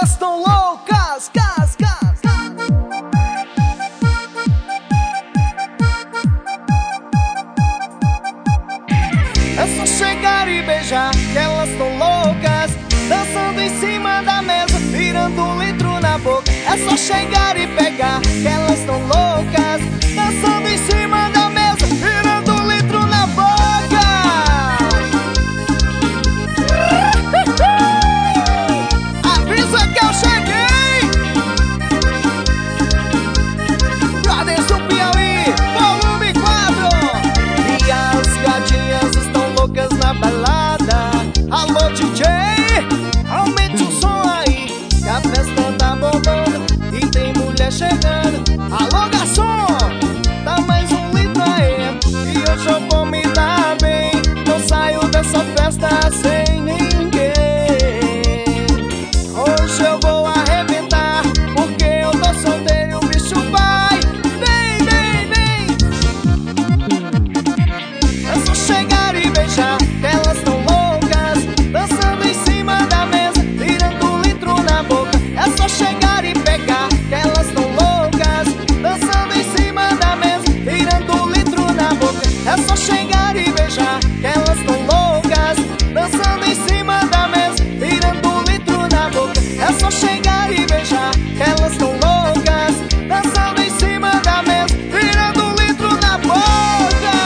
elas tão loucas, É só chegar e beijar, que elas tão loucas, dançando em cima da mesa, virando um litro na boca. É só chegar e pegar, que elas tão loucas, dançando em cima da mesa, virando um litro na boca. Avisa que eu cheguei! Brothers do Piauí, volume 4. E as gatinhas estão loucas na balada. Alô DJ, aumente o som aí, que a festa tá bombando e tem mulher chegando. Alô garçom, dá mais um litro aí, e hoje eu vou me dar bem. Não saio dessa festa sem ninguém. Hoje eu vou arrebentar, porque eu tô solteiro e o bicho vai. Vem, vem, vem. É só chegar e beijar, que elas tão loucas, dançando em cima da mesa, virando um litro na boca. É só chegar e pegar, que elas tão loucas, dançando em cima da mesa, virando um litro na boca. É só chegar e beijar, que elas tão loucas, dançando em cima da mesa, virando um litro na boca. É só chegar e beijar, que elas tão loucas, dançando em cima da mesa, virando um litro na boca.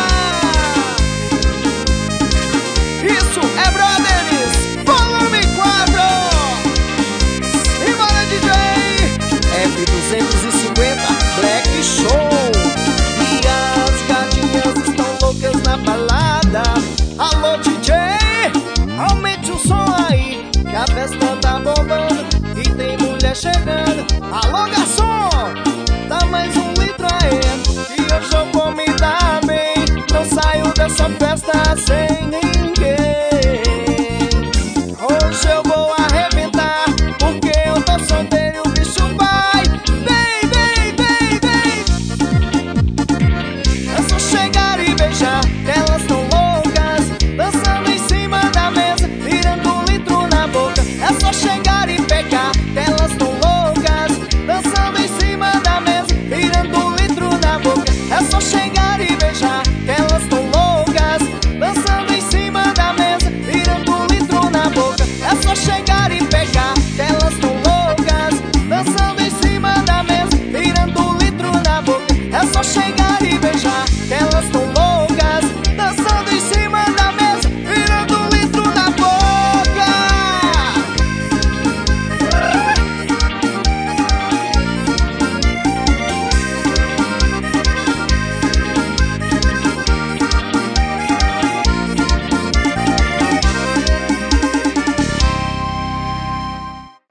Isso é Brothers, volume 4. Simbora DJ, F250 Black Show. E as gatinhas estão loucas na balada. Alô DJ, aumente o som aí, que a festa tá bombando e tem mulher chegando. Alô garçom, dá mais um litro aí, e hoje eu vou me dar bem. Não saio dessa festa sem ninguém. Hoje eu vou arrebentar, porque eu tô solteiro e o bicho vai. Vem, vem, vem, vem. É só chegar e beijar, que elas tão loucas, dançando em cima da mesa, virando um litro na boca. É só chegar e pegar, que elas tão loucas, dançando em cima da mesa, virando um litro na boca. É só chegar e beijar, que elas tão loucas, dançando em cima da mesa, virando um litro na boca. É só chegar e pegar, que elas tão